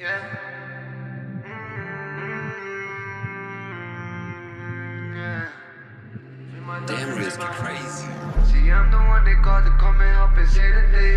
Damn, Risky crazy. See, I'm the one they called to come and help and save the day.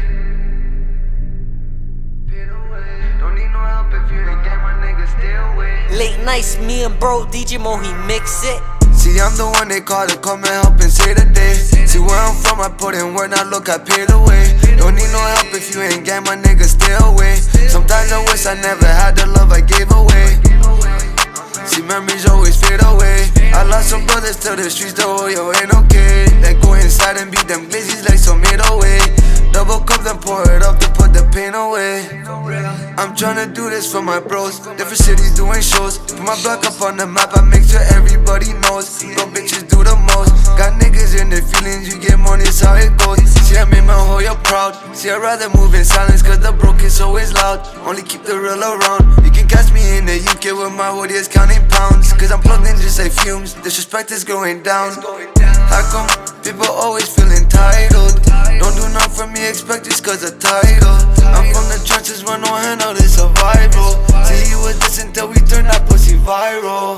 Don't need no help if you ain't get my nigga, stay away. Late nights, me and bro, DJ Mo, he mix it. See, I'm the one they call to come and help and save the day. See, where I'm from, I put in work, now look, I paid the way. Don't need no help if you ain't get my nigga, stay away. Sometimes I wish I never had the love I gave away. See, memories always fade away. I lost some brothers to the streets, though, yo, ain't okay. Then go inside and beat them glazes like some made away. Double cup, then pour it up to put the pain away. I'm tryna do this for my bros. Different cities doing shows. Put my block up on the map, I make sure everybody knows. Bro, bitches do the most. Got niggas in their feelings, you get money, it's how it goes. See, I made my whole year proud. See, I'd rather move in silence, cause the broke is always loud. Only keep the real around. You can catch me in the UK with my warriors counting pounds. Cause I'm plugged in just like fumes. Disrespect is going down. How come people always feel entitled? Don't do nothing for me, expect it's cause of title. I'm from the trenches, run no hand out, it's survival. See, he was this until we turned that pussy viral.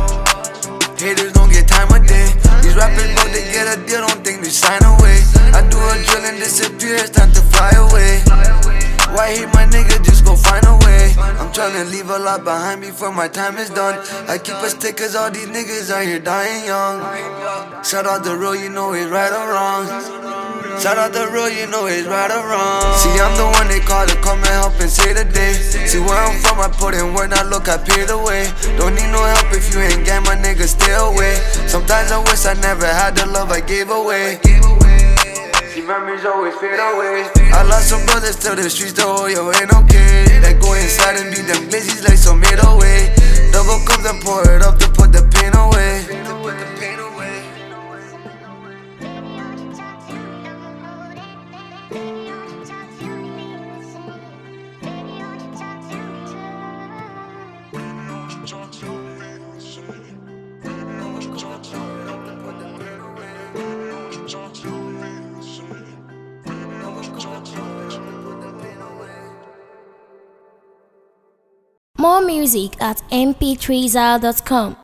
Haters don't get time of day. These rappers bout to get a deal, don't think they sign away. I do a drill and disappear, it's time to fly away. Why hate my nigga, just go find a way. I'm tryna leave a lot behind before my time is done. I keep a stick cause all these niggas out here dying young. Shout out the road, you know it's right or wrong. Shout out the road, you know it's right or wrong. See, I'm the one they call to come and help and save the day. See, where I'm from, I put in work, now look, I paid the way. Don't need no help if you ain't get my nigga, stay away. Sometimes I wish I never had the love I gave away. See, memories always fade away. I lost some brothers to the streets, though, yo, ain't okay. That go inside and beat them glazes like some made away. Double cup, then pour it up to put the pain away. More music at mp3zal.com.